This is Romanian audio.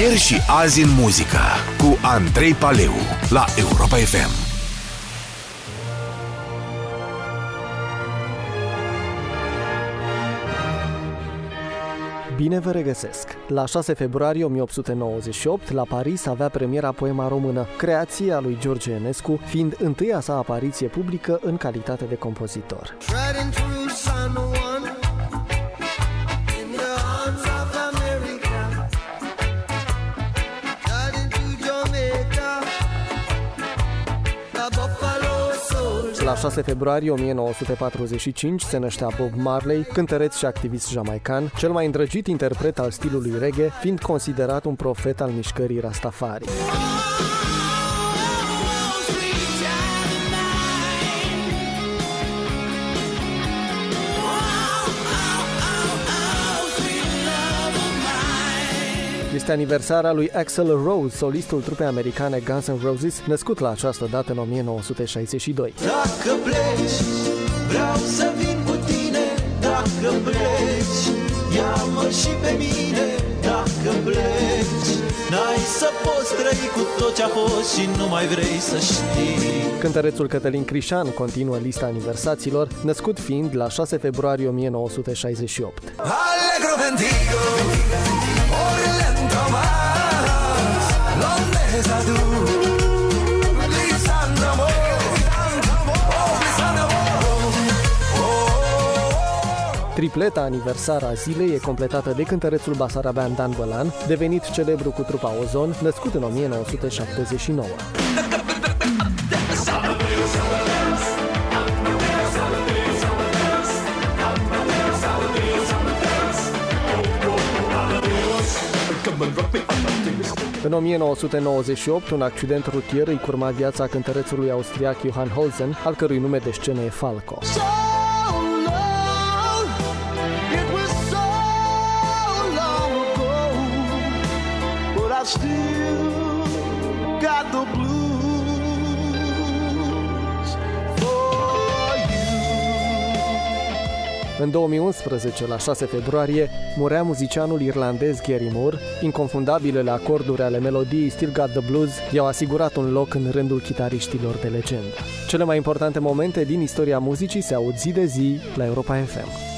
Ieri și azi în muzică cu Andrei Paleu la Europa FM. Bine vă regăsesc! La 6 februarie 1898, la Paris, avea premiera poema română, creația lui George Enescu, fiind întâia sa apariție publică în calitate de compozitor. La 6 februarie 1945 se năștea Bob Marley, cântăreț și activist jamaican, cel mai îndrăgit interpret al stilului reggae, fiind considerat un profet al mișcării Rastafari. Este aniversarea lui Axl Rose, solistul trupei americane Guns N' Roses, născut la această dată în 1962. Dacă pleci, vreau să vin cu tine. Dacă pleci, ia-mă și pe mine. Dacă pleci, n-ai să poți trăi cu tot ce-a fost și nu mai vrei să știi. Cântărețul Cătălin Crișan continuă lista aniversaților, născut fiind la 6 februarie 1968. Allegro ventigo, Orlando más, Londesa tu, Lisandro, Tripleta aniversară a zilei e completată de cântărețul basarabean Dan Bălan, devenit celebru cu trupa Ozon, născut în 1979. În 1998, un accident rutier îi curma viața cântărețului austriac Johann Holzen, al cărui nume de scenă e Falco. În 2011, la 6 februarie, murea muzicianul irlandez Gary Moore. Inconfundabilele acorduri ale melodiei Still Got the Blues i-au asigurat un loc în rândul chitariștilor de legendă. Cele mai importante momente din istoria muzicii se aud zi de zi la Europa FM.